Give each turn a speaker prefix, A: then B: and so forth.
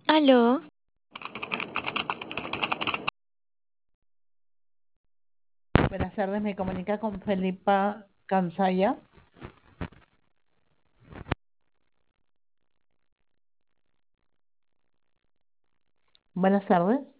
A: Aló,
B: Buenas tardes, me comunica con Felipa Cansaya. Buenas tardes.